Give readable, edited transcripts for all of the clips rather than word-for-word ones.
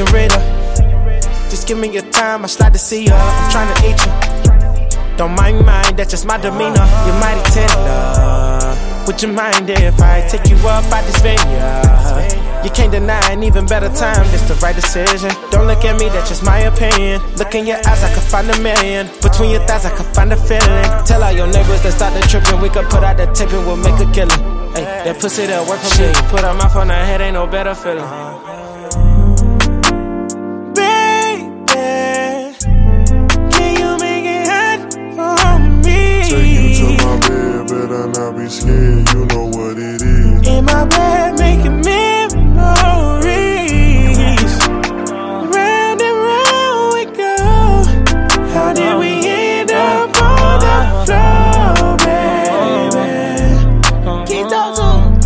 senorita. Just give me your time, I slide to see ya. I'm tryna eat you. Don't mind mine, that's just my demeanor. You're mighty tender. Would you mind if I take you up by this vineyard? You can't deny an even better time, it's the right decision. Don't look at me, that's just my opinion. Look in your eyes, I could find a million. Between your thighs, I could find a feeling. Tell all your neighbors to start the tripping. We could put out the tip and we'll make a killing. Hey, that pussy that work for me. Put her mouth on her head, ain't no better feeling. Better not be scared, you know what it is. In my bed, making memories. Round and round we go. How did we end up on the floor, baby? Keep talking.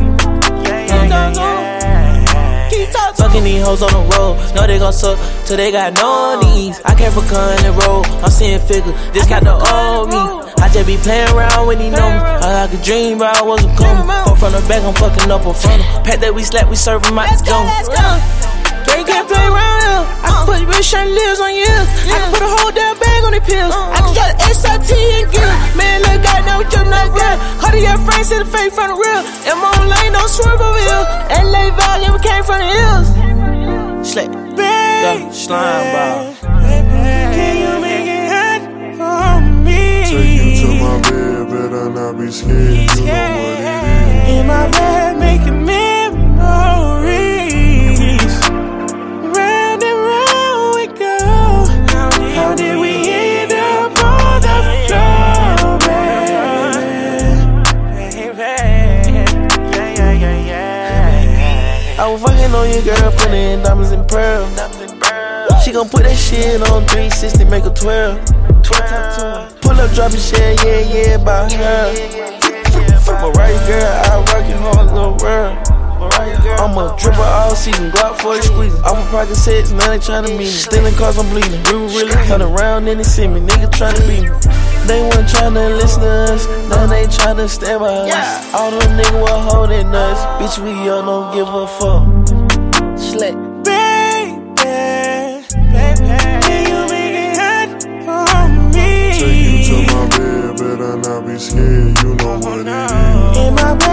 Keep talking. Fucking these hoes on the road, know they gon' suck till they got no knees. I came for gun and roll, I'm seeing figures, this got the old me. I just be playing around when he know me. I could dream, but I wasn't coming. Fuck from the back, I'm fucking up in front of. Pack that we slap, we serve him out the jungle. Can't play around here. I can put real shirt and lives on you. I can put a whole damn bag on the pills. I can drop the SRT and get it. Man, look, I know what you're not good. How do your friends see the fake from the real? In my own lane, don't swerve over here. LA Valley, we came from the hills. Slap, yeah, slime ball. Can you make it hot for me? Take you to my bed, better not be scared, you know what it is. In my bed, making memories. Round and round we go. How did we end up on the floor, baby? I was fucking on your girl, putting in diamonds and pearls. She gon' put that shit on 360, make her 12. Pull up, drop it, shit, yeah, about her. Mariah girl, I rock your whole little world. I'm a dripper all season, Glock 40 squeezing. Off of pocket sets, now they tryna meet me. Stealing cars, I'm bleeding. We were really turn around, then they see me. Nigga tryna beat me. They weren't tryna listen to us, now they tryna stand by us. All them niggas were holding us. Bitch, we all don't give a fuck. Slap. Can you make it hot for me? Take you to my bed, better not be scared, you know what it is. In my bed.